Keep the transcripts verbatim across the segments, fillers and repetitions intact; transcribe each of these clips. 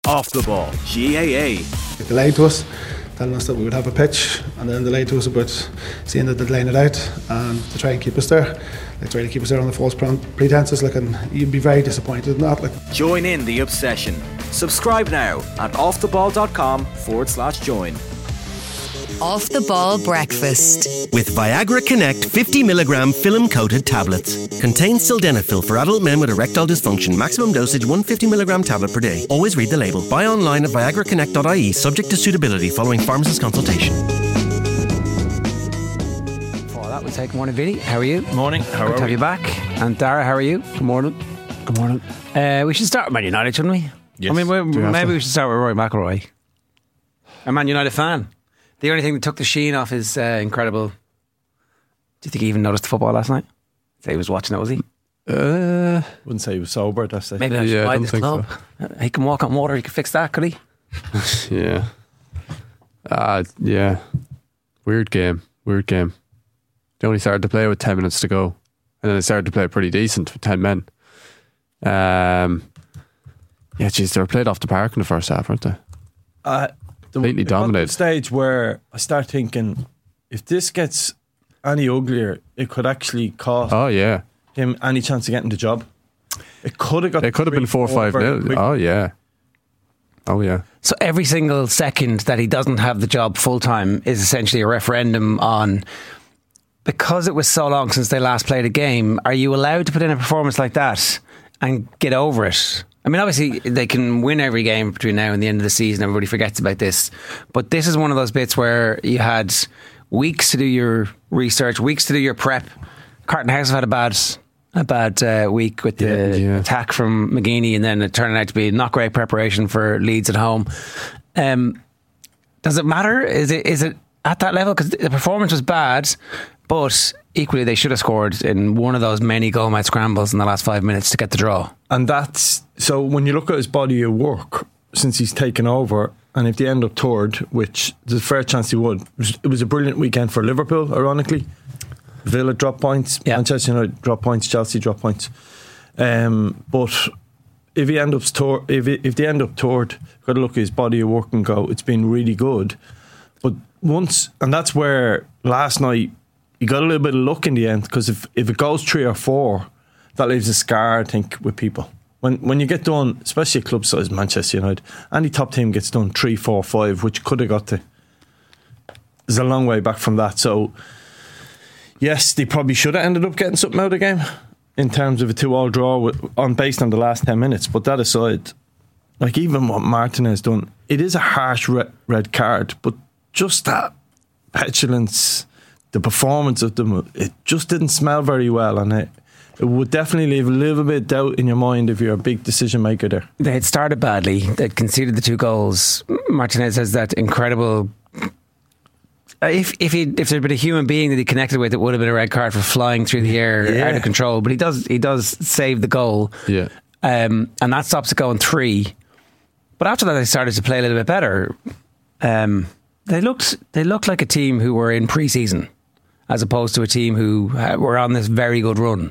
Off the Ball, G A A. They lied to us, telling us that we would have a pitch, and then they lied to us about saying that they'd line it out and to try and keep us there. They try to keep us there on the false pretenses, like, and you'd be very disappointed in that. Like. Join in the obsession. Subscribe now at offtheball.com forward slash join. Off the Ball Breakfast with Viagra Connect fifty milligram film coated tablets. Contains sildenafil for adult men with erectile dysfunction. Maximum dosage one hundred fifty milligram tablet per day. Always read the label. Buy online at viagra connect dot I E subject to suitability following pharmacist consultation. For that we'll take morning Vinny. How are you? Morning. How Good are to have we? you back. And Dara, how are you? Good morning. Good morning. Uh, we should start with Man United, shouldn't we? Yes. I mean, we, we maybe to? we should start with Rory McIlroy. A Man United fan. The only thing that took the sheen off his uh, incredible. Do you think he even noticed the football last night? Say he was watching it, was he? Uh, wouldn't say he was sober. That's it. Maybe I should yeah, buy I don't this think club. So. He can walk on water. He can fix that, could he? yeah. Uh, yeah. Weird game. Weird game. They only started to play with ten minutes to go, and then they started to play pretty decent with ten men. Um. Yeah, geez, they were played off the park in the first half, weren't they? Uh, the, Completely it got to dominated. the stage where I start thinking, if this gets any uglier, it could actually cost Oh yeah. him any chance of getting the job. It could have got. It could have three, been four or five very nil. quick. Oh yeah. Oh yeah. So every single second that he doesn't have the job full time is essentially a referendum on, because it was so long since they last played a game, are you allowed to put in a performance like that and get over it? I mean, obviously they can win every game between now and the end of the season. Everybody forgets about this. But this is one of those bits where you had weeks to do your research, weeks to do your prep. Carlton House have had a bad a bad uh, week with the Yeah, yeah. attack from McGeaney, and then it turned out to be not great preparation for Leeds at home. Um, does it matter? Is it is it at that level? Because the performance was bad, but equally they should have scored in one of those many goal-mouth scrambles in the last five minutes to get the draw. And that's so when you look at his body of work since he's taken over, and if they end up third, which there's a fair chance he would, it was, it was a brilliant weekend for Liverpool, ironically. Villa drop points, Yeah. Manchester United drop points, Chelsea drop points. Um, but if he end up third, if he, if they end up third, you've got to look at his body of work and go, it's been really good. But once, and that's where last night you got a little bit of luck in the end, because if, if it goes three or four, that leaves a scar, I think, with people. When when you get done, especially a club size Manchester United, any top team gets done three, four, five, which could have got to. There's a long way back from that. So, yes, they probably should have ended up getting something out of the game in terms of a two-all draw with, on based on the last ten minutes. But that aside, like even what Martin has done, it is a harsh red, red card, but just that petulance, the performance of them, it just didn't smell very well, and it. It would definitely leave a little bit of doubt in your mind if you're a big decision maker there. They had started badly. They'd conceded the two goals. Martinez has that incredible. If if he if there'd been a human being that he connected with, it would have been a red card for flying through the air Yeah. out of control. But he does he does save the goal, Yeah. um, and that stops it going three. But after that, they started to play a little bit better. Um, they looked they looked like a team who were in pre-season, as opposed to a team who uh, were on this very good run.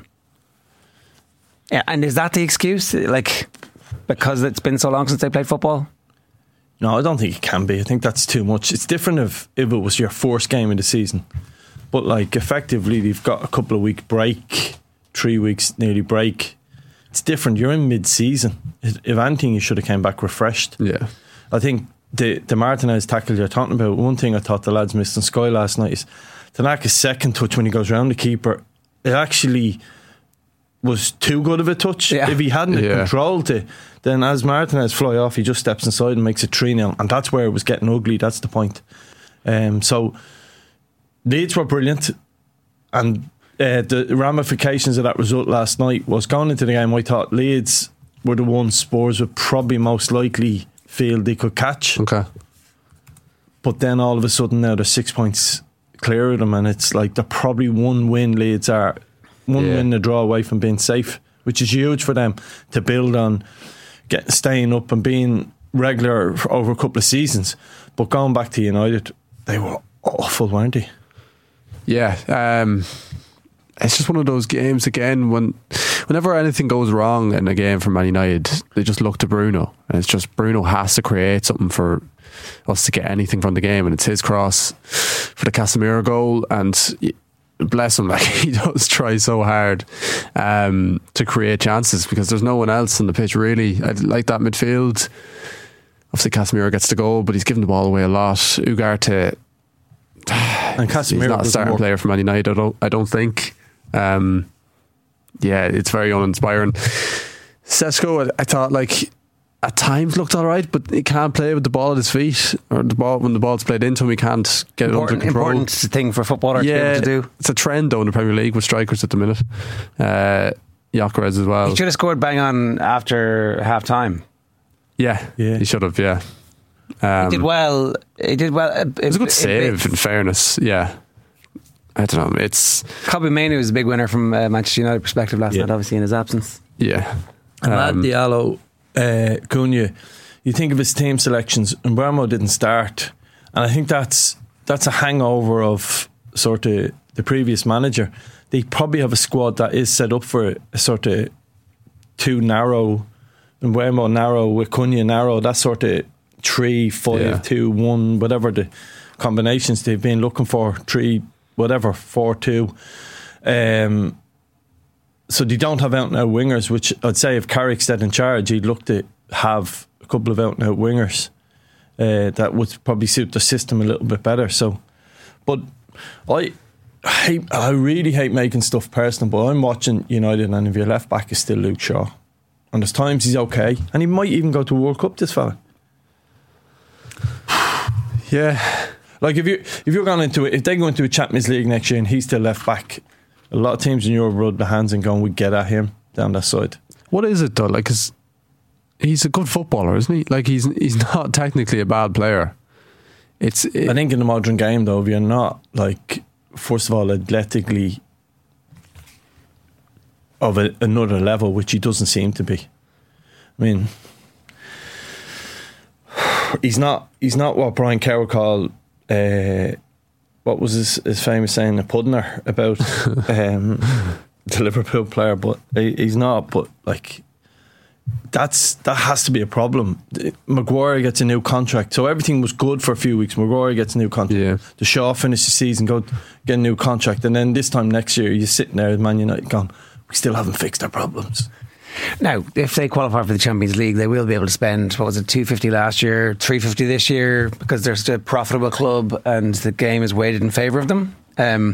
Yeah, and is that the excuse? Like, because it's been so long since they played football? No, I don't think it can be. I think that's too much. It's different if, if it was your first game of the season. But, like, effectively, they've got a couple of week break, three weeks nearly break. It's different. You're in mid-season. If anything, you should have came back refreshed. Yeah. I think the, the Martinez tackle you're talking about, one thing I thought the lads missed on Sky last night is Tanaka's second touch when he goes around the keeper, it actually was too good of a touch. Yeah. If he hadn't Yeah. controlled it, then as Martinez fly off, he just steps inside and makes it three nil, and that's where it was getting ugly. That's the point. Um, so Leeds were brilliant, and uh, the ramifications of that result last night was going into the game. I thought Leeds were the ones Spurs would probably most likely feel they could catch, Okay. but then all of a sudden now they're six points clear of them, and it's like they're probably one win Leeds are one Yeah. win a draw away from being safe, which is huge for them to build on, getting staying up and being regular for over a couple of seasons. But going back to United, they were awful, weren't they? Yeah. Um, it's just one of those games again when whenever anything goes wrong in a game for Man United, they just look to Bruno, and it's just Bruno has to create something for us to get anything from the game, and it's his cross for the Casemiro goal, and bless him, like he does try so hard um, to create chances because there's no one else on the pitch really. I like that midfield. Obviously Casemiro gets the goal, but he's given the ball away a lot. Ugarte, and Casemiro he's not a starting more. player for Man United, I don't, I don't think. Um, yeah, it's very uninspiring. Sesko, I, I thought like at times looked alright, but he can't play with the ball at his feet, or the ball when the ball's played into him, he can't get important, it under control. Important thing for a footballer yeah, to be able to do. It's a trend though in the Premier League with strikers at the minute. Uh, Gyökeres as well. He should have scored bang on after half time. Yeah, Yeah. he should have. Yeah, um, He did well. He did well. It, It was a good save. In fairness, yeah. I don't know. It's Kobbie Mainoo was a big winner from uh, Manchester United perspective last Yeah. night, obviously in his absence. yeah. Amad Um, Diallo, uh, Cunha, you think of his team selections, and Mbeumo didn't start, and I think that's that's a hangover of sort of the previous manager. They probably have a squad that is set up for a sort of too narrow, Mbeumo narrow with Cunha narrow, that sort of three, five, Yeah. two, one, whatever the combinations they've been looking for, three, whatever, four, two. Um, so they don't have out and out wingers, which I'd say if Carrick's dead in charge, he'd look to have a couple of out and out wingers uh, that would probably suit the system a little bit better. So, but I hate, I really hate making stuff personal, but I'm watching United, and if your left back is still Luke Shaw, and there's times he's okay, and he might even go to a World Cup, this fella. yeah. Like if you if you're going into it, if they go into a Champions League next year and he's still left back, a lot of teams in Europe rub their hands and going, we get at him down that side. What is it though? Like, 'cause he's a good footballer, isn't he? Like, he's he's not technically a bad player. It's it, I think in the modern game, though, if you're not, like, first of all, athletically of a, another level, which he doesn't seem to be. I mean, he's not he's not what Brian Kerr would call, uh, what was his, his famous saying, a puddiner about um, the Liverpool player, but he, he's not, but, like, That's that has to be a problem. Maguire gets a new contract, so everything was good for a few weeks. Maguire gets a new contract. Yeah. The Shaw finished the season, go get a new contract, and then this time next year, you're sitting there at Man United going, we still haven't fixed our problems. Now, if they qualify for the Champions League, they will be able to spend, what was it, two fifty last year, three fifty this year, because they're still a profitable club and the game is weighted in favour of them. Um,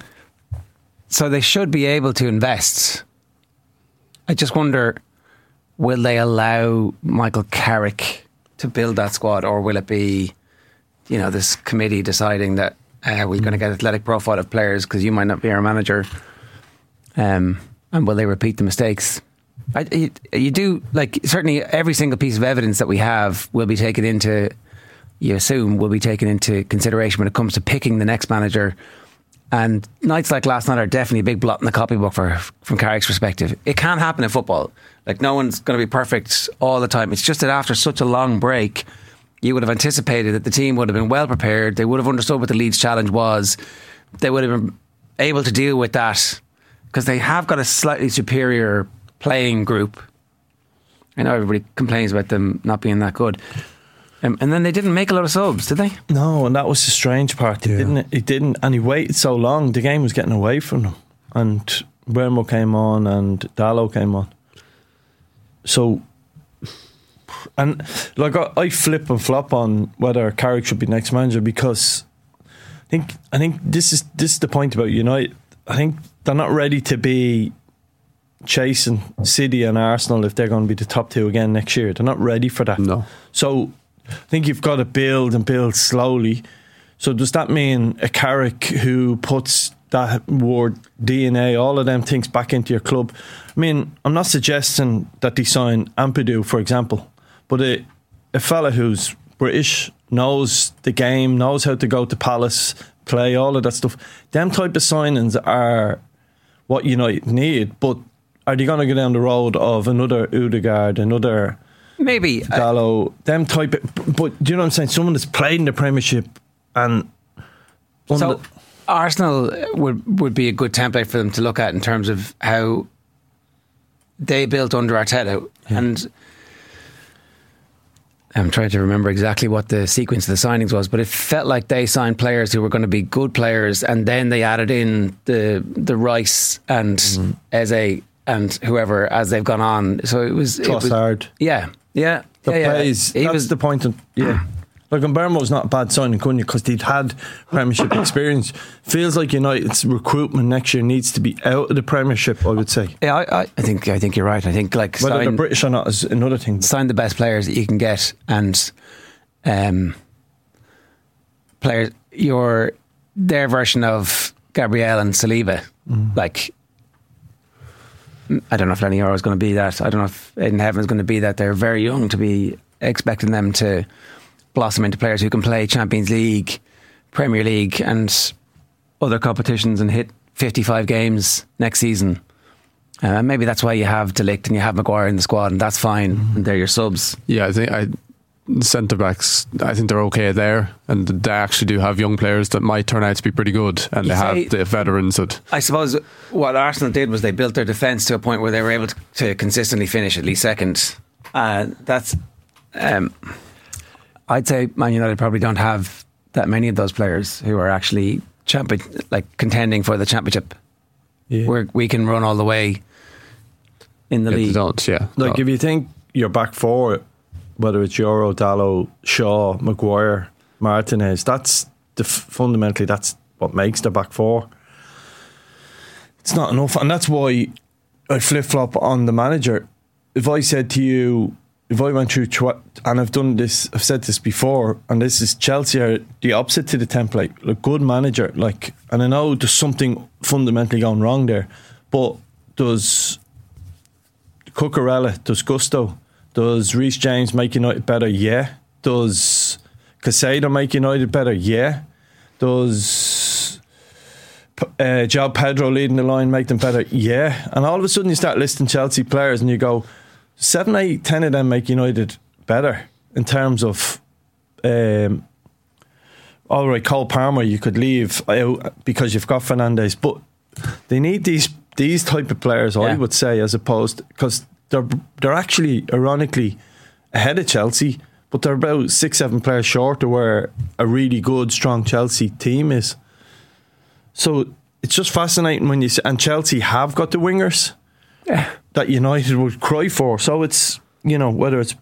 so they should be able to invest. I just wonder, will they allow Michael Carrick to build that squad, or will it be, you know, this committee deciding that uh, we're going to get athletic profile of players because you might not be our manager, um, and will they repeat the mistakes? I, you, you do, like, certainly every single piece of evidence that we have will be taken into, you assume, will be taken into consideration when it comes to picking the next manager. And nights like last night are definitely a big blot in the copybook for, from Carrick's perspective. It can't happen in football. Like, no one's going to be perfect all the time. It's just that after such a long break, you would have anticipated that the team would have been well prepared. They would have understood what the Leeds challenge was. They would have been able to deal with that because they have got a slightly superior playing group. I know everybody complains about them not being that good. Um, and then they didn't make a lot of subs, did they? No, and that was the strange part. He Yeah. didn't. He didn't, and he waited so long. The game was getting away from them. And Mbeumo came on, and Diallo came on. So, and like I, I flip and flop on whether Carrick should be next manager, because I think I think this is this is the point about United. I think they're not ready to be chasing City and Arsenal if they're going to be the top two again next year. They're not ready for that. No. So I think you've got to build and build slowly. So does that mean a Carrick who puts that word D N A, all of them things back into your club? I mean, I'm not suggesting that they sign Ampadu, for example, but a, a fella who's British, knows the game, knows how to go to Palace, play, all of that stuff. Them type of signings are what United need, but are they going to go down the road of another Odegaard, another Maybe. Diallo, them type of, but do you know what I'm saying? Someone that's played in the Premiership and So Arsenal would would be a good template for them to look at in terms of how they built under Arteta. Yeah. And I'm trying to remember exactly what the sequence of the signings was, but it felt like they signed players who were going to be good players, and then they added in the the Rice and mm. Eze and whoever as they've gone on. So it was Trossard. Yeah, yeah. The yeah, plays. Yeah. He that's was the point. Of, yeah. Like, Mbermo was not a bad signing, couldn't you? Because they'd had Premiership experience. Feels like United's recruitment next year needs to be out of the Premiership, I would say. Yeah, I, I think I think you're right. I think like whether sign, they're British or not is another thing. Sign the best players that you can get, and um, players your their version of Gabriel and Saliba. Mm. Like, I don't know if Lenny Yoro is going to be that. I don't know if Aiden Heaven is going to be that. They're very young to be expecting them to blossom into players who can play Champions League, Premier League and other competitions and hit fifty-five games next season. Uh, maybe that's why you have De Ligt and you have Maguire in the squad, and that's fine. Mm-hmm. And they're your subs. Yeah, I think I, centre backs, I think they're okay there, and they actually do have young players that might turn out to be pretty good, and you they say, have the veterans that. I suppose what Arsenal did was they built their defence to a point where they were able to, to consistently finish at least second. Uh, that's. Um, I'd say Man United probably don't have that many of those players who are actually champion, like contending for the championship. Yeah. Where we can run all the way in the yeah, league. They don't, yeah. Like no. if you think your back four, whether it's Euro, Dalot, Shaw, Maguire, Martinez, that's the fundamentally that's what makes the back four. It's not enough, and that's why I flip flop on the manager. If I said to you, if I went through, tw- and I've done this, I've said this before, and this is Chelsea are the opposite to the template. A good manager, like, and I know there's something fundamentally going wrong there, but does Cucurella, does Gusto, does Reece James make United better? Yeah. Does Caicedo make United better? Yeah. Does uh, João Pedro leading the line make them better? Yeah. And all of a sudden you start listing Chelsea players and you go, Seven, eight, ten of them make United better in terms of, um, all right, Cole Palmer you could leave out because you've got Fernandes, but they need these these type of players, yeah. I would say, as opposed because they're they're actually ironically ahead of Chelsea, but they're about six, seven players short of where a really good, strong Chelsea team is. So it's just fascinating when you see, and Chelsea have got the wingers. Yeah. That United would cry for. So it's, you know, whether it's.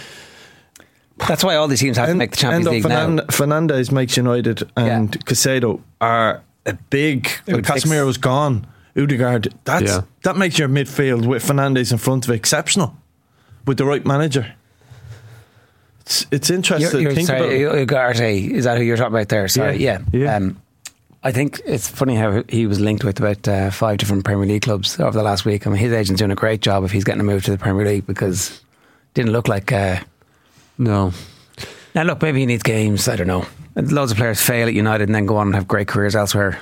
That's why all these teams have to make the Champions League Fernand- now. Fernandes makes United, and yeah. Caicedo are a big. Like Casemiro was gone. Odegaard. That's yeah. that makes your midfield with Fernandes in front of it exceptional, with the right manager. It's it's interesting. You're, you're, think sorry, about Ugarte, is that who you're talking about there? Sorry, yeah. yeah. yeah. Um, I think it's funny how he was linked with about uh, five different Premier League clubs over the last week. I mean, his agent's doing a great job if he's getting a move to the Premier League, because it didn't look like. Uh, no. Now, look, maybe he needs games. I don't know. Loads of players fail at United and then go on and have great careers elsewhere.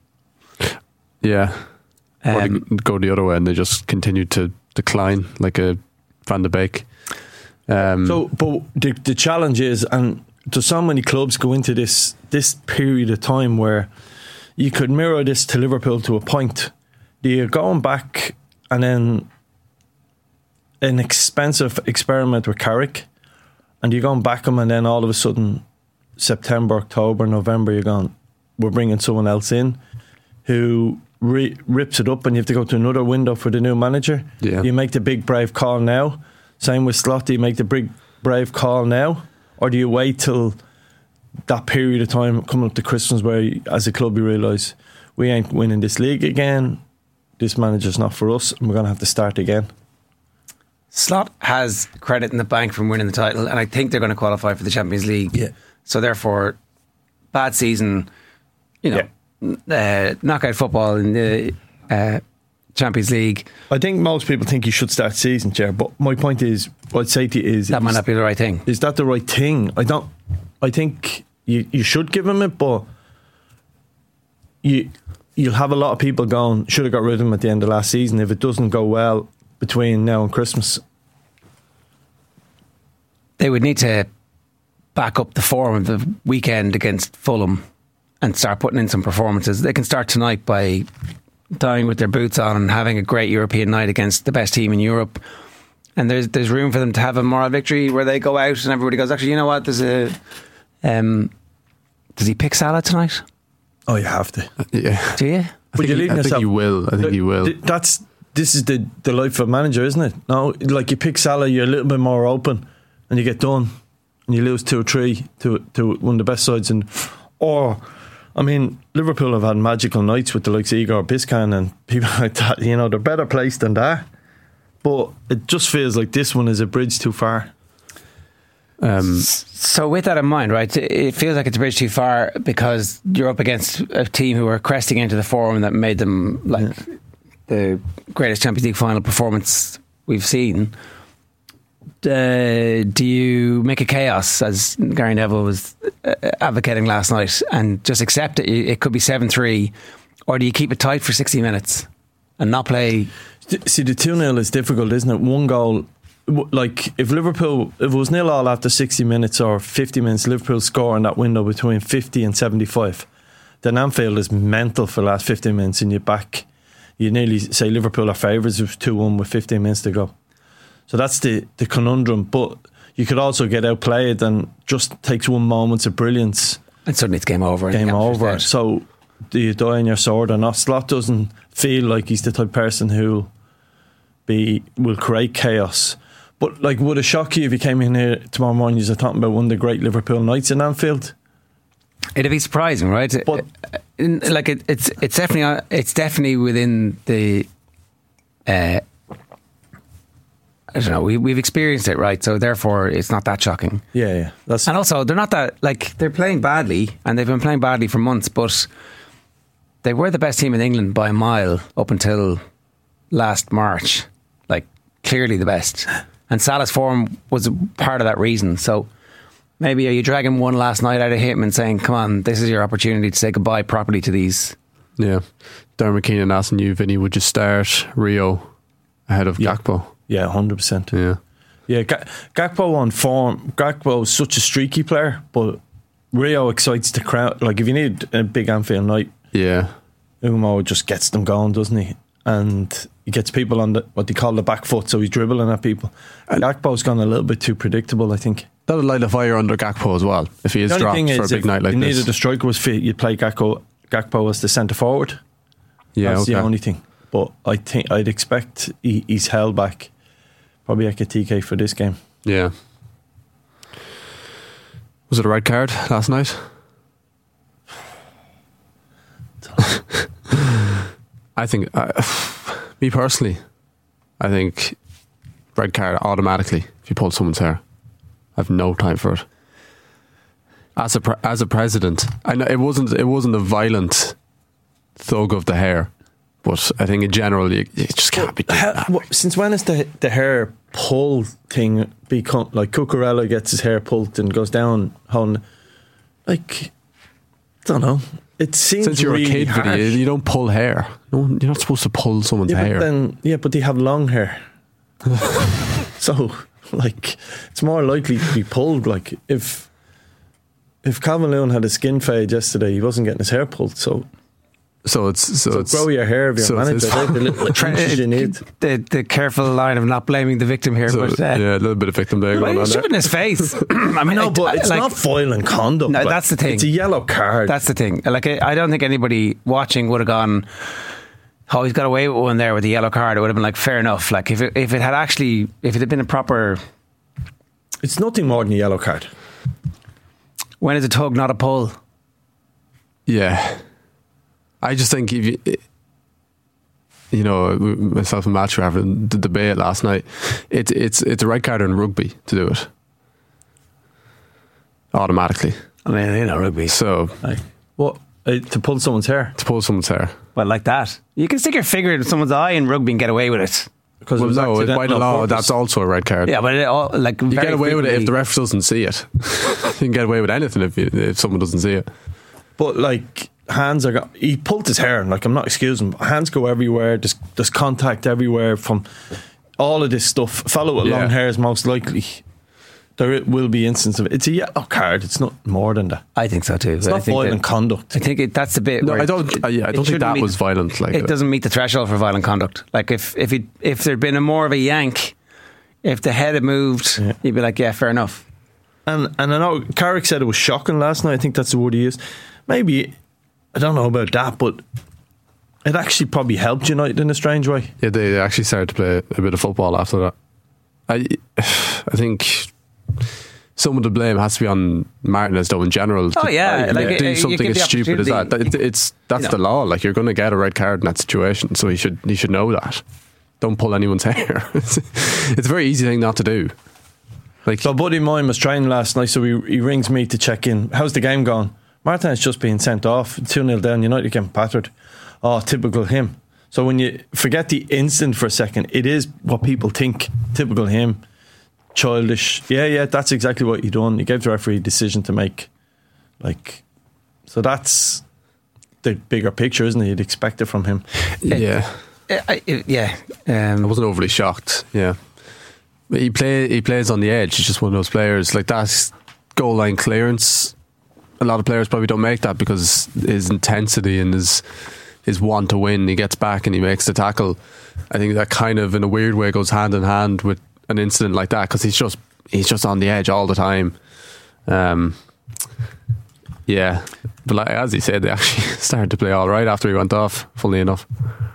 Yeah. Um, or they go the other way and they just continue to decline, like a Van de Beek. Um, so, but the, the challenge is, and there's so many clubs go into this this period of time where you could mirror this to Liverpool to a point. You're going back and then an expensive experiment with Carrick, and you're going back them, and then all of a sudden September, October, November you're going, we're bringing someone else in who re- rips it up, and you have to go to another window for the new manager. Yeah. You make the big brave call now. Same with Slot. Do you make the big brave call now, or do you wait till that period of time coming up to Christmas where you, as a club you realise we ain't winning this league again, this manager's not for us, and we're going to have to start again? Slot has credit in the bank from winning the title, and I think they're going to qualify for the Champions League. Yeah. So therefore, bad season, you know, yeah. uh, knockout football in the uh, Champions League. I think most people think you should start season, Chair, but my point is, what I'd say to you is, that is, might not be the right thing. Is that the right thing? I don't. I think you you should give him it, but you you'll have a lot of people going, should have got rid of him at the end of last season if it doesn't go well between now and Christmas. They would need to back up the form of the weekend against Fulham and start putting in some performances. They can start tonight by dying with their boots on and having a great European night against the best team in Europe. And there's there's room for them to have a moral victory where they go out and everybody goes, actually, you know what? There's a um, does he pick Salah tonight? Oh, you have to. Yeah. Do you? I But think, you're he, leaving I think yourself- he will. I think he will. Th- That's this is the the life of a manager, isn't it? No, like you pick Salah, you're a little bit more open, and you get done, and you lose two or three to to one of the best sides. And or, I mean, Liverpool have had magical nights with the likes of Igor Biscan and people like that. You know, they're better placed than that. But it just feels like this one is a bridge too far. Um, So with that in mind, right, it feels like it's a bridge too far because you're up against a team who are cresting into the form that made them like yeah. the greatest Champions League final performance we've seen. Uh, do you make a chaos, as Gary Neville was uh, advocating last night, and just accept it? It could be seven three, or do you keep it tight for sixty minutes and not play? See, the two nil is difficult, isn't it? One goal. Like if Liverpool, if it was nil all after sixty minutes or fifty minutes, Liverpool score in that window between fifty and seventy-five, then Anfield is mental for the last fifteen minutes, and you're back. You nearly say Liverpool are favourites. It was two one with fifteen minutes to go. So that's the, the conundrum. But you could also get outplayed and just takes one moment of brilliance. And suddenly it's game over. Game over. So do you die on your sword or not? Slot doesn't feel like he's the type of person who be will create chaos. But like, would it shock you if you came in here tomorrow morning and you're talking about one of the great Liverpool nights in Anfield? It'd be surprising, right? But in, like it, it's it's definitely it's definitely within the. Uh, I don't know. We we've experienced it, right? So therefore, it's not that shocking. Yeah, yeah. That's and also, they're not that like they're playing badly, and they've been playing badly for months. But they were the best team in England by a mile up until last March. Like clearly the best. And Salah's form was part of that reason. So maybe are you dragging one last night out of him and saying, come on, this is your opportunity to say goodbye properly to these? Yeah. Darren McKeenan asking you, Vinny, would you start Rio ahead of yeah. Gakpo? Yeah, one hundred percent. Yeah. Yeah, G- Gakpo on form. Gakpo is such a streaky player, but Rio excites the crowd. Like if you need a big Anfield night, yeah, Umo just gets them going, doesn't he? And he gets people on the what they call the back foot, so he's dribbling at people. And Gakpo's gone a little bit too predictable, I think. That'll light a fire under Gakpo as well if he is dropped for a big night like this. If you this. needed a striker was fit, you'd play Gakpo, Gakpo as the centre forward. Yeah, that's okay. the only thing. But I think I'd expect he, he's held back probably Ekitike for this game. Yeah. Was it a red card last night? I think, uh, me personally, I think red card automatically if you pull someone's hair. I have no time for it. As a pre- as a president, I know it wasn't it wasn't a violent thug of the hair, but I think in general you, you just can't be doing How, that. what, since when has the the hair pull thing become like Cucurella gets his hair pulled and goes down on like I don't know. It seems Since you're really a kid, harsh. Vinny, you don't pull hair. No, you're not supposed to pull someone's yeah, hair. But then, yeah, but they have long hair. So, like, it's more likely to be pulled. Like, if if Calvin Lewin had a skin fade yesterday, he wasn't getting his hair pulled. So, so it's so, so it's grow your hair if you're so a manager. it's- Right? The little inches you need. The, the careful line of not blaming the victim here. so, but, uh, yeah, a little bit of victim there well, going on he's there. shoving his face. I mean, No, I- but I- it's like, not violent conduct. No, like, that's the thing. It's a yellow card. That's the thing. Like, I, I don't think anybody watching would have gone, oh, he's got away with one there with the yellow card. It would have been like, fair enough. Like, if it, if it had actually, if it had been a proper. It's nothing more than a yellow card. When is a tug, not a pull? Yeah, I just think if you, you know, myself and Matthew were having the debate last night. It's it's it's a red card in rugby to do it automatically. I mean, you know, rugby. So Like, what? Uh, to pull someone's hair? to pull someone's hair, Well, like that. You can stick your finger in someone's eye in rugby and get away with it. Because well, it was no, accidental by the on law, purpose. that's also a red card. Yeah, but it all, like, You very get away with it if frequently- the ref doesn't see it. You can get away with anything if you, if someone doesn't see it. But like hands are go- he pulled his hair and like I'm not excusing, but hands go everywhere. There's there's contact everywhere from all of this stuff. A fellow with Yeah. long hair is most likely there will be instances of it. It's a yellow card. It's not more than that. I think so too. It's I not think violent that, conduct. I think it, that's the bit. No, where I don't. it- uh, yeah, I it don't think shouldn't that meet- was violent. Like It doesn't meet the threshold for violent conduct. Like if if it, if there'd been a more of a yank, if the head had moved, Yeah. you'd be like, yeah, fair enough. And and I know Carrick said it was shocking last night. I think that's the word he used. Maybe, I don't know about that, but it actually probably helped United in a strange way. Yeah, they they actually started to play a bit of football after that. I I think some of the blame has to be on Martinez though in general. Oh, yeah, to, like, like, uh, do you something give the as stupid as that. opportunity. That- It's that's You know. the law. Like you're going to get a red card in that situation, so you should you should know that. Don't pull anyone's hair. It's, it's a very easy thing not to do. Like So a buddy of mine was training last night, so he, he rings me to check in. How's the game gone? Martinez just been sent off, two nil down, United getting battered. Oh, typical him. So when you forget the instant for a second, it is what people think. Typical him. Childish. Yeah, yeah, that's exactly what he done. He gave the referee a decision to make. Like, so that's the bigger picture, isn't it? You'd expect it from him. yeah, Uh, I, I- yeah. I Um, wasn't overly shocked. Yeah, but he play he plays on the edge. He's just one of those players like that goal line clearance. A lot of players probably don't make that because his intensity and his his want to win. He gets back and he makes the tackle. I think that kind of, in a weird way, goes hand in hand with an incident like that because he's just he's just on the edge all the time. Um, yeah, but like, as he said, they actually started to play all right after he went off. Funnily enough.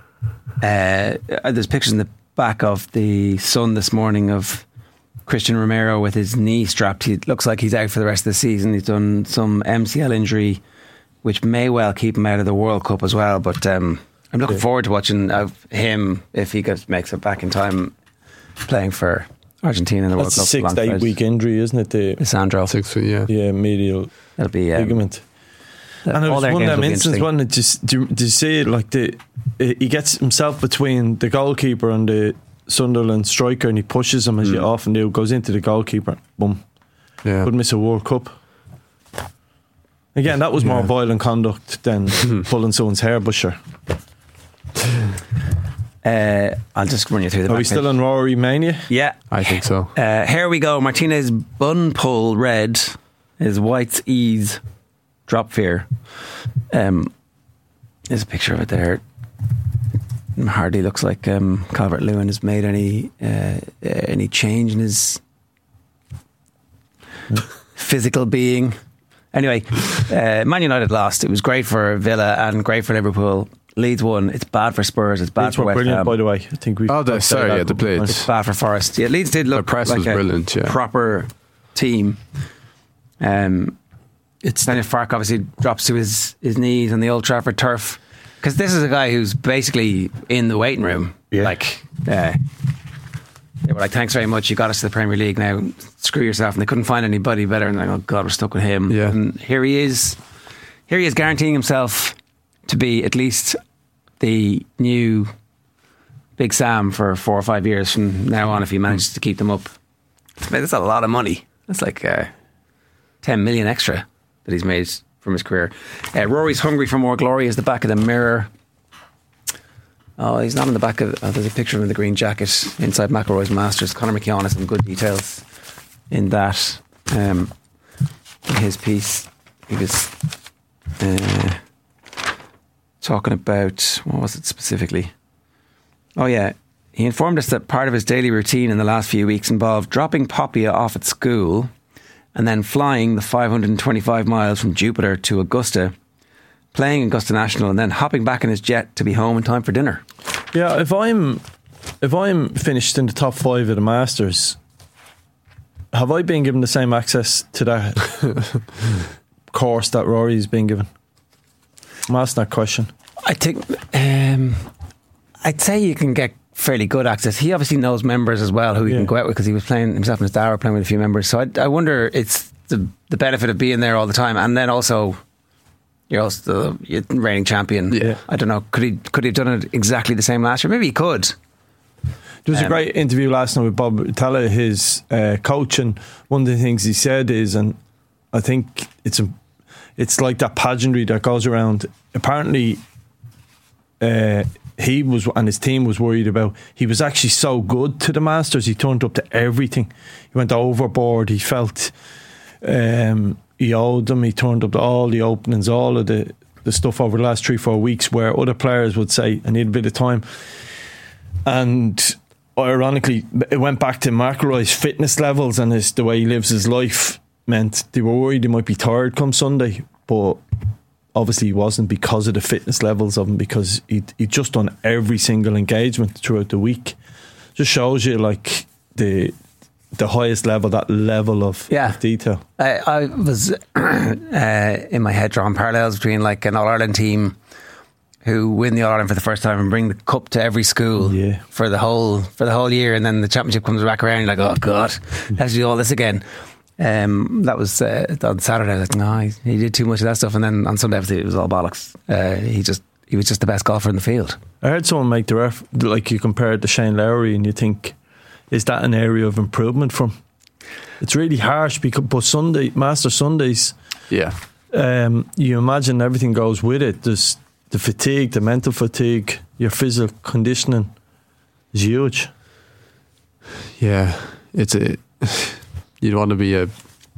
uh, there's pictures in the back of the Sun this morning of Christian Romero with his knee strapped. He looks like he's out for the rest of the season. He's done some M C L injury, which may well keep him out of the World Cup as well. But um, I'm looking forward to watching uh, him if he gets, makes it back in time playing for Argentina in the That's a World Cup. six to alongside eight week injury, isn't it? The Lisandro. Six feet, yeah. yeah, medial That'll be um, ligament. And it all was their one of games them will be instances, interesting. wasn't it? Just, do, you- do you see it? Like the he gets himself between the goalkeeper and the Sunderland striker, and he pushes him as you often do. Goes into the goalkeeper, boom. Yeah. Could miss a World Cup. Again, that was more Yeah. violent conduct than pulling someone's hair. But sure, Uh, I'll just run you through the are back we still page. on Rory Mania? Yeah. I think so. Uh, here we go. Martinez bun pull red is White's ease drop fear. Um, there's a picture of it there. Hardly looks like um, Calvert Lewin has made any uh, uh, any change in his physical being. Anyway, uh, Man United lost. It was great for Villa and great for Liverpool. Leeds won. It's bad for Spurs. It's bad Leeds for were West brilliant, Ham. by the way. I think we. Oh, they- sorry, yeah, they played. It's bad for Forest. Yeah, Leeds did look Their press like was a brilliant, yeah. proper team. Um, it's Daniel Farke obviously drops to his, his knees on the Old Trafford turf because this is a guy who's basically in the waiting room. Yeah. Like, uh, they were like, "Thanks very much. You got us to the Premier League. Now screw yourself." And they couldn't find anybody better. And like, "Oh God, we're stuck with him." Yeah. And here he is. Here he is guaranteeing himself to be at least the new Big Sam for four or five years from now on if he manages to keep them up. That's a lot of money. That's like uh, ten million extra that he's made from his career. Uh, Rory's hungry for more glory is the back of the Mirror. Oh, he's not in the back of. Oh, there's a picture of him in the green jacket inside McElroy's Masters. Conor McKeown has some good details in that. Um, in his piece, he was uh, talking about, what was it specifically? Oh yeah, he informed us that part of his daily routine in the last few weeks involved dropping Poppy off at school and then flying the five hundred twenty-five miles from Jupiter to Augusta, playing Augusta National, and then hopping back in his jet to be home in time for dinner. Yeah, if I'm if I'm finished in the top five of the Masters, have I been given the same access to that course that Rory's been given? I'm asking that question. I think um, I'd say you can get fairly good access. He obviously knows members as well who he Yeah. can go out with because he was playing himself and his dad were playing with a few members. So I, I wonder it's the the benefit of being there all the time, and then also you're also the you're the reigning champion. Yeah. I don't know. Could he could he have done it exactly the same last year? Maybe he could. There was a Um, great interview last night with Bob Tella, his uh, coach, and one of the things he said is, and I think it's a, it's like that pageantry that goes around. Apparently, uh, he was and his team was worried about. He was actually so good to the Masters. He turned up to everything. He went overboard. He felt um, he owed them. He turned up to all the openings, all of the, the stuff over the last three, four weeks where other players would say, I need a bit of time. And ironically, it went back to McIlroy's fitness levels and his, the way he lives his life meant they were worried he might be tired come Sunday, but obviously he wasn't because of the fitness levels of him, because he'd, he'd just done every single engagement throughout the week. Just shows you like the the highest level, that level of, yeah. of detail. I, I was uh, in my head drawing parallels between like an All-Ireland team who win the All-Ireland for the first time and bring the cup to every school yeah. for the whole for the whole year, and then the championship comes back around, you're like, oh God, let's do all this again. Um, that was uh, on Saturday. I was like, no, he, he did too much of that stuff, and then on Sunday obviously it was all bollocks. Uh, he just he was just the best golfer in the field. I heard someone make the ref like you compared to Shane Lowry, and you think, is that an area of improvement for him? It's really harsh because, but Sunday, Master Sundays, yeah, um, you imagine everything goes with it. There's the fatigue, the mental fatigue, your physical conditioning is huge. Yeah, it's a. You'd want to be a,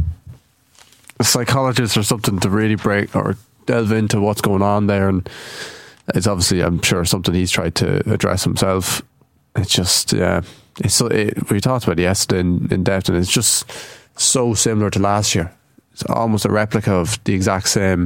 a psychologist or something to really break or delve into what's going on there, and it's obviously, I'm sure, something he's tried to address himself. It's just, yeah, it's so, it, we talked about it yesterday in, in depth, and it's just so similar to last year. It's almost a replica of the exact same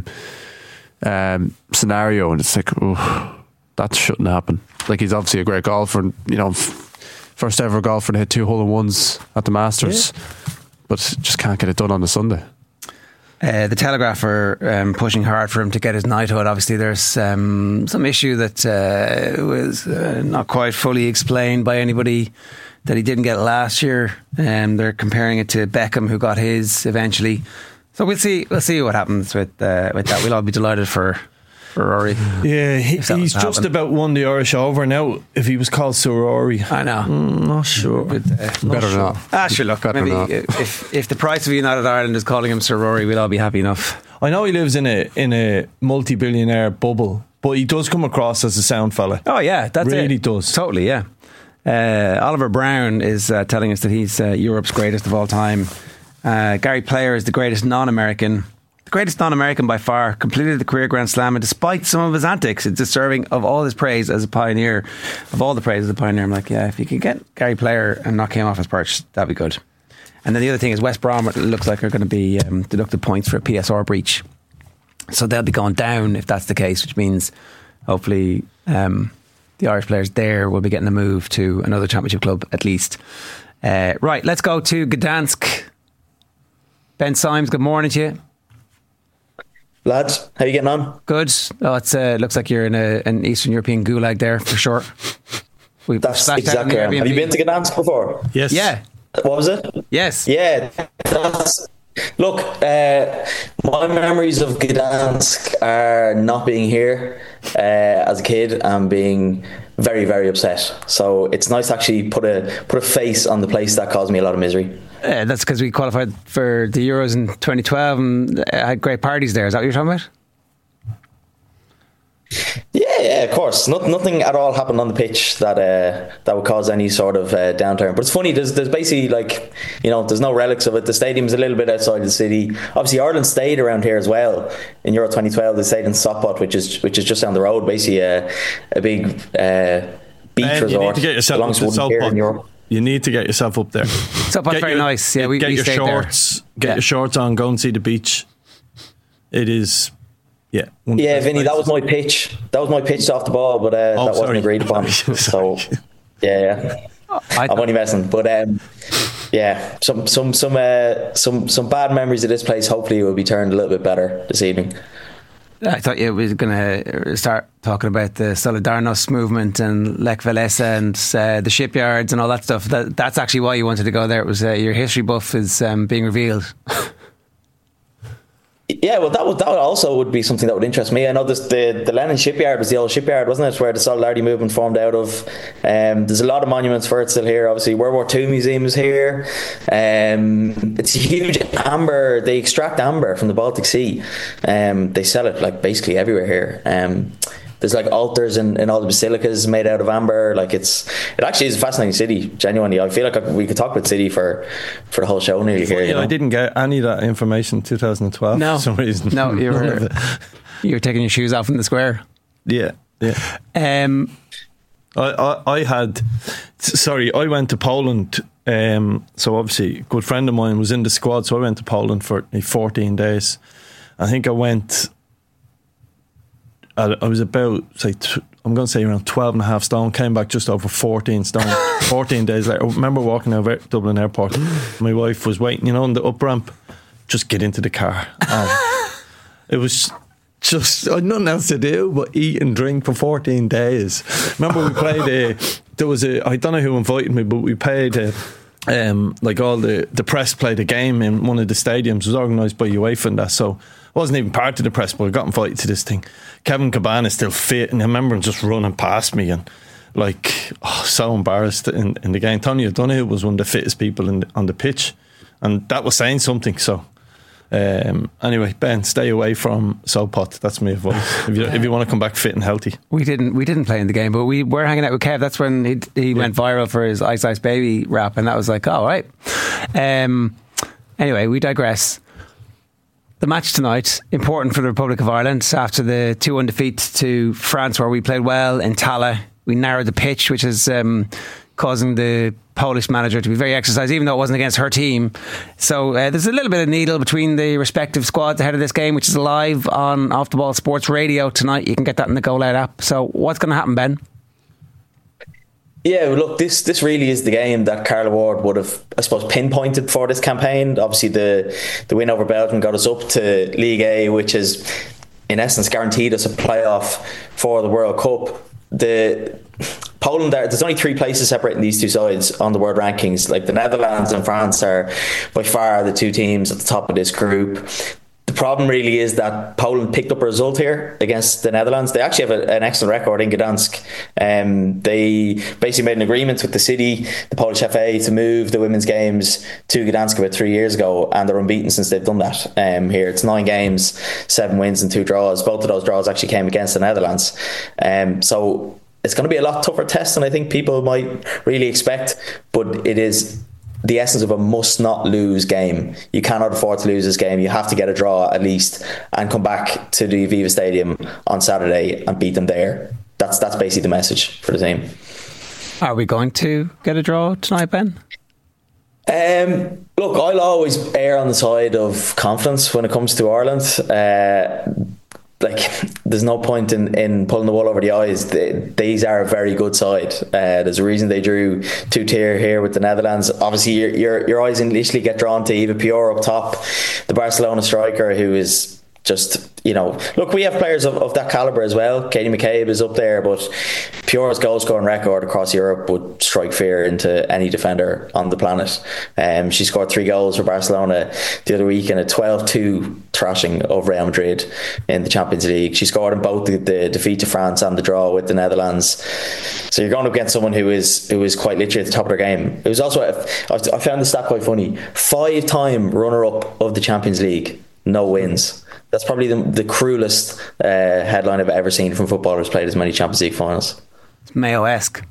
um, scenario, and it's like, oh, that shouldn't happen. Like, he's obviously a great golfer, and you know, f- first ever golfer to hit two hole in ones at the Masters. Yeah. But just can't get it done on the Sunday. Uh, the Telegraph are um, pushing hard for him to get his knighthood. Obviously, there's um, some issue that uh, was uh, not quite fully explained by anybody that he didn't get last year. Um, they're comparing it to Beckham, who got his eventually. So we'll see. We'll see what happens with uh, with that. We'll all be delighted for. For Rory. Yeah, he, he's just happen. about won the Irish over now. If he was called Sir Rory, I know. Mm, not sure. But, uh, not Better sure. not. Ah, sure. Look, Better maybe not. if if the price of United Ireland is calling him Sir Rory, we'll all be happy enough. I know he lives in a in a multi-billionaire bubble, but he does come across as a sound fella. Oh yeah, that's really it. Really does. Totally, yeah. Uh, Oliver Brown is uh, telling us that he's uh, Europe's greatest of all time. Uh, Gary Player is the greatest non-American. The greatest non-American by far, completed the career Grand Slam, and despite some of his antics, it's deserving of all his praise as a pioneer, of all the praise as a pioneer. I'm like, yeah, if you could get Gary Player and knock him off his perch, that'd be good. And then the other thing is West Brom, it looks like are going to be um, deducted points for a P S R breach. So they'll be going down if that's the case, which means hopefully um, the Irish players there will be getting a move to another championship club at least. Uh, right, let's go to Gdansk. Ben Symes, good morning to you. Lads, how you getting on? Good. Oh, it's uh, looks like you're in a, an Eastern European gulag there for sure. We've That's exactly right. Have you been to Gdansk before? Yes. Yeah. What was it? Yes. Yeah. That's, look, uh, my memories of Gdansk are not being here uh, as a kid and being very, very upset. So it's nice to actually put a put a face on the place that caused me a lot of misery. Uh, that's because we qualified for the Euros in twenty twelve and had great parties there. Is that what you're talking about? Yeah, yeah, of course. Not, nothing at all happened on the pitch that uh, that would cause any sort of uh, downturn. But it's funny, there's there's basically like, you know, there's no relics of it. The stadium's a little bit outside the city. Obviously, Ireland stayed around here as well. In Euro twenty twelve, they stayed in Sopot, which is which is just down the road. Basically, a, a big uh, beach Ben, resort. You need to get yourself up to Sopot. You need to get yourself up there. Sopot's very your, nice. Yeah, we get we your stayed shorts. There. Get yeah. your shorts on. Go and see the beach. It is. Yeah, yeah, Vinny, that was my pitch. That was my pitch off the ball, but uh, oh, that sorry. wasn't agreed upon. So, yeah, yeah. I I'm only messing, but um, yeah, some some some uh, some some bad memories of this place. Hopefully, it will be turned a little bit better this evening. I thought you were going to start talking about the Solidarność movement and Lech Walesa and uh, the shipyards and all that stuff. That, that's actually why you wanted to go there. It was uh, your history buff is um, being revealed. Yeah, well, that would that would also would be something that would interest me. I know this, the the Lenin shipyard was the old shipyard, wasn't it, where the Solidarity movement formed out of. Um, there's a lot of monuments for it still here. Obviously, World War Two museum is here. Um, it's huge. Amber, they extract amber from the Baltic Sea. Um, they sell it like basically everywhere here. Um, there's like altars in, in all the basilicas made out of amber. Like it's it actually is a fascinating city. Genuinely, I feel like I, we could talk about City for for the whole show nearly here. Yeah, you know? I didn't get any of that information in two thousand twelve No, for some reason. no, you were you were taking your shoes off in the square. Yeah, yeah. Um, I, I, I had, sorry, I went to Poland. Um, so obviously, a good friend of mine was in the squad, so I went to Poland for fourteen days. I think I went. I, I was about, say, t- I'm going to say around twelve and a half stone. Came back just over fourteen stone. fourteen days later, I remember walking out of Dublin Airport. My wife was waiting, you know, on the up ramp. Just get into the car. Um, it was. Just uh, nothing else to do but eat and drink for fourteen days. Remember we played a, there was a, I don't know who invited me, but we played a, um, like all the, the press played a game in one of the stadiums. It was organised by UEFA and that, so I wasn't even part of the press, but I got invited to this thing. Kevin Cabana is still fit, and I remember him just running past me and like, oh, so embarrassed in, in the game. Tony O'Donoghue was one of the fittest people in the, on the pitch, and that was saying something, so Um, anyway, Ben, stay away from Sopot. That's my advice. If you, if you want to come back fit and healthy. We didn't we didn't play in the game, but we were hanging out with Kev. That's when he he yeah. went viral for his Ice Ice Baby rap, and that was like, oh, right. Um, anyway, we digress. The match tonight, important for the Republic of Ireland after the two one defeat to France, where we played well in Tallaght. We narrowed the pitch, which is um, causing the Polish manager to be very exercised, even though it wasn't against her team. So uh, there's a little bit of needle between the respective squads ahead of this game, which is live on Off the Ball Sports Radio tonight. You can get that in the Go Loud app. So what's going to happen, Ben? Yeah, look, this this really is the game that Carla Ward would have, I suppose, pinpointed for this campaign. Obviously, the the win over Belgium got us up to League A, which is, in essence, guaranteed us a playoff for the World Cup. The Poland, there, there's only three places separating these two sides on the world rankings. Like the Netherlands and France are by far the two teams at the top of this group. The problem really is that Poland picked up a result here against the Netherlands. They actually have a, an excellent record in Gdansk. Um, they basically made an agreement with the city, the Polish F A, to move the women's games to Gdansk about three years ago, and they're unbeaten since they've done that. Um, here it's nine games, seven wins and two draws. Both of those draws actually came against the Netherlands. Um, so it's going to be a lot tougher test than I think people might really expect, but it is the essence of a must not lose game. You cannot afford to lose this game. You have to get a draw at least and come back to the Aviva Stadium on Saturday and beat them there. That's that's basically the message for the team. Are we going to get a draw tonight, Ben? Um, look, I'll always err on the side of confidence when it comes to Ireland. Uh, like, there's no point in, in pulling the wool over the eyes. They, these are a very good side. Uh, there's a reason they drew two tier here with the Netherlands. Obviously, your your, your eyes initially get drawn to Eva Pior up top, the Barcelona striker, who is just, you know, look, we have players of, of that calibre as well. Katie McCabe is up there, but Pior's goal scoring record across Europe would strike fear into any defender on the planet. Um, she scored three goals for Barcelona the other week in a twelve two thrashing of Real Madrid in the Champions League. She scored in both the, the defeat to France and the draw with the Netherlands. So you're going up against someone who is who is quite literally at the top of their game. It was also, I found the stat quite funny, five-time runner-up of the Champions League, no wins. That's probably the, the cruelest uh, headline I've ever seen from footballers played as many Champions League finals. It's Mayo-esque.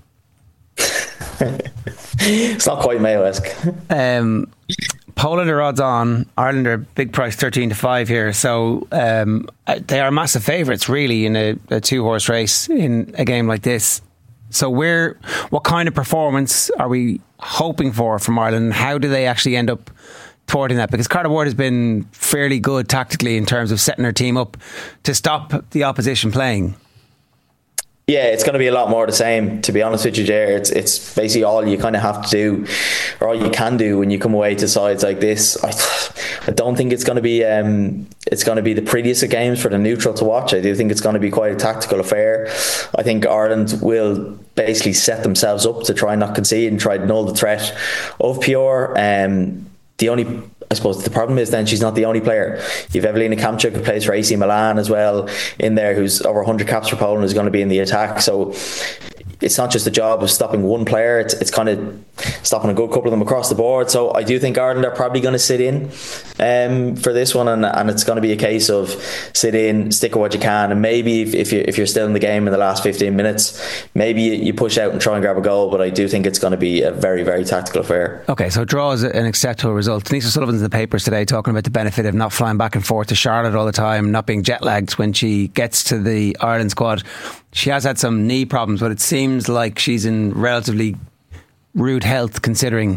It's not quite Mayo-esque. Um, Poland are odds on. Ireland are big price thirteen to five here. So um, they are massive favourites, really, in a, a two horse race in a game like this. So where, what kind of performance are we hoping for from Ireland? How do they actually end up thwarting that? Because Carla Ward has been fairly good tactically in terms of setting her team up to stop the opposition playing. Yeah, it's going to be a lot more the same, to be honest with you, Jer. It's it's basically all you kind of have to do, or all you can do when you come away to sides like this. I, I don't think it's going to be um, it's going to be the prettiest of games for the neutral to watch. I do think it's going to be quite a tactical affair. I think Ireland will basically set themselves up to try and not concede and try to null the threat of Pior. Um, the only I suppose the problem is then she's not the only player. You've Evelina Kamchuk, who plays for A C Milan as well, in there, who's over one hundred caps for Poland, is going to be in the attack. So it's not just a job of stopping one player, it's, it's kind of stopping a good couple of them across the board. So I do think Ireland are probably going to sit in um, for this one, and, and it's going to be a case of sit in, stick with what you can, and maybe if, if, you, if you're still in the game in the last fifteen minutes, maybe you, you push out and try and grab a goal. But I do think it's going to be a very, very tactical affair. Okay, so draw is an acceptable result. Denise O'Sullivan's in the papers today talking about the benefit of not flying back and forth to Charlotte all the time, not being jet lagged when she gets to the Ireland squad. She has had some knee problems, but it seems like she's in relatively rude health considering.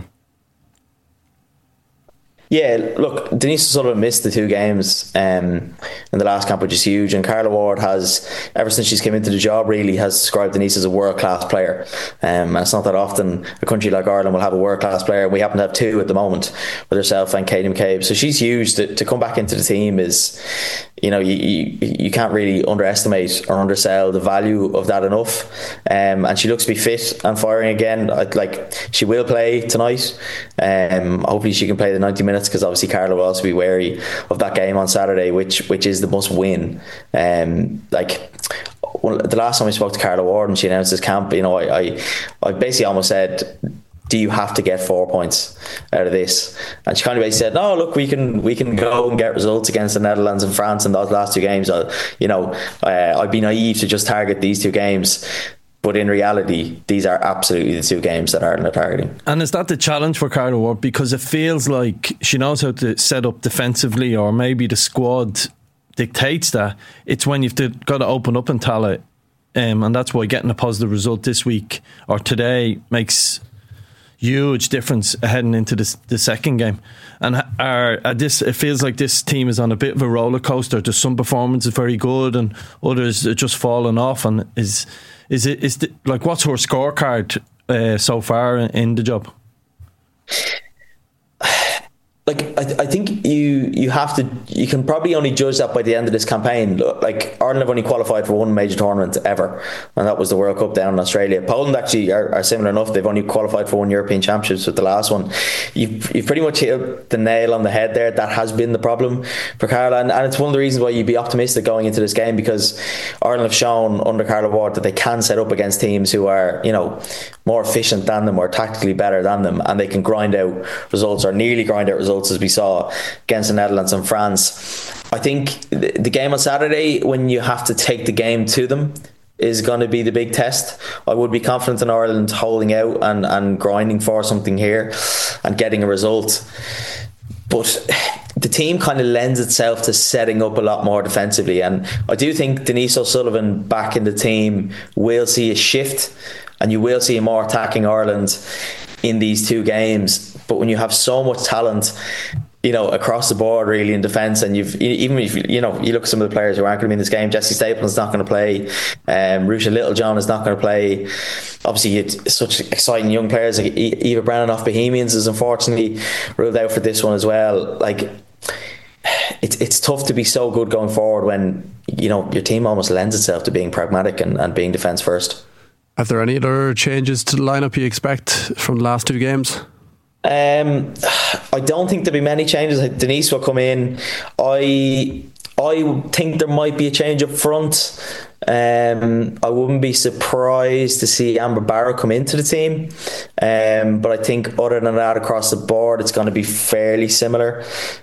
Yeah, look, Denise O'Sullivan missed the two games um, in the last camp, which is huge. And Carla Ward has, ever since she's come into the job, really has described Denise as a world-class player. Um, and it's not that often a country like Ireland will have a world-class player. We happen to have two at the moment, with herself and Katie McCabe. So she's huge. To, to come back into the team is, you know, you, you you can't really underestimate or undersell the value of that enough. Um, and she looks to be fit and firing again. I'd, like she will play tonight. Um, hopefully she can play the ninety minutes, because obviously Carla will also be wary of that game on Saturday, which which is the must win. Um, like well, the last time I spoke to Carla Ward and she announced this camp, you know, I I, I basically almost said, do you have to get four points out of this? And she kind of basically said, no, look, we can we can go and get results against the Netherlands and France in those last two games. I, you know, uh, I'd be naive to just target these two games. But in reality, these are absolutely the two games that Ireland are targeting. And is that the challenge for Carla Ward? Because it feels like she knows how to set up defensively, or maybe the squad dictates that. It's when you've to, got to open up and tell it. Um, and that's why getting a positive result this week or today makes huge difference heading into this, the second game. And are, are this, it feels like this team is on a bit of a roller coaster. There's some performances very good and others are just falling off. And is is it is the, like what's her scorecard uh, so far in, in the job? Like I, I think you you have to you can probably only judge that by the end of this campaign. Like Ireland have only qualified for one major tournament ever, and that was the World Cup down in Australia. Poland actually are, are similar enough. They've only qualified for one European Championships with the last one. You've, you've pretty much hit the nail on the head there. That has been the problem for Carla, and, and it's one of the reasons why you'd be optimistic going into this game, because Ireland have shown under Carla Ward that they can set up against teams who are, you know, more efficient than them or tactically better than them, and they can grind out results or nearly grind out results, as we saw against the Netherlands and France. I think the game on Saturday, when you have to take the game to them, is going to be the big test. I would be confident in Ireland holding out and, and grinding for something here and getting a result. But the team kind of lends itself to setting up a lot more defensively. And I do think Denise O'Sullivan back in the team will see a shift, and you will see a more attacking Ireland in these two games. But when you have so much talent, you know, across the board really in defence, and you've even if you know you look at some of the players who aren't going to be in this game, Jessie Stapleton's not going to play, um, Ruesha Littlejohn is not going to play. Obviously, you had such exciting young players like Eva Brennan off Bohemians is unfortunately ruled out for this one as well. Like it's it's tough to be so good going forward when you know your team almost lends itself to being pragmatic and, and being defence first. Are there any other changes to the lineup you expect from the last two games? Um, I don't think there'll be many changes. Denise will come in. I I think there might be a change up front. Um, I wouldn't be surprised to see Amber Barrett come into the team. Um, but I think other than that, across the board, it's going to be fairly similar.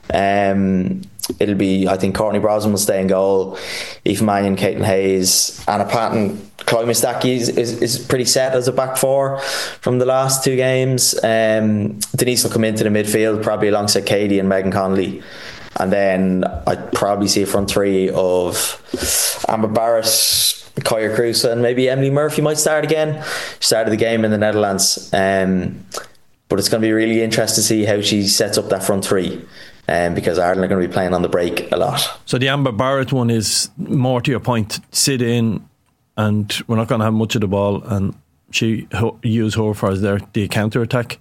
Um, it'll be, I think Courtney Brosnan will stay in goal. Aoife Mannion, Caitlin Hayes, Anna Patton, Chloe Mustaki is, is, is pretty set as a back four from the last two games. Um, Denise will come into the midfield, probably alongside Katie and Megan Connolly. And then I'd probably see a front three of Amber Barrett, Kaya Kruse, and maybe Emily Murphy might start again. She started the game in the Netherlands. Um, but it's going to be really interesting to see how she sets up that front three. Um, because Ireland are going to be playing on the break a lot. So the Amber Barrett one is more to your point, sit in and we're not going to have much of the ball, and she ho- use her for as their the counter attack.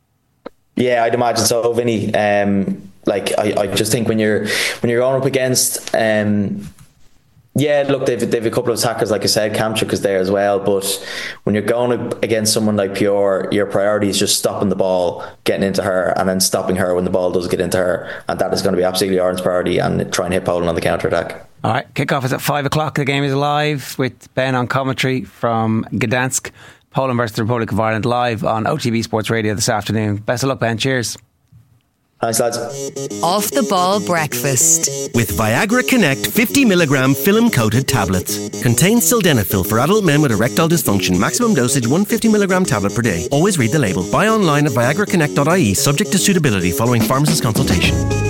Yeah, I'd imagine so, Vinny. Um, like I, I just think when you're when you're going up against um, Yeah, look, they've they've a couple of attackers, like I said. Kamchuk is there as well. But when you're going against someone like Pure, your priority is just stopping the ball, getting into her, and then stopping her when the ball does get into her. And that is going to be absolutely Ireland's priority, and try and hit Poland on the counter attack. All right, kickoff is at five o'clock. The game is live with Ben on commentary from Gdansk. Poland versus the Republic of Ireland live on O T B Sports Radio this afternoon. Best of luck, Ben. Cheers. Thanks, lads. Off the Ball Breakfast with Viagra Connect fifty milligram film coated tablets. Contains sildenafil for adult men with erectile dysfunction. Maximum dosage one hundred fifty milligram tablet per day. Always read the label. Buy online at viagra connect dot I E, subject to suitability following pharmacist consultation.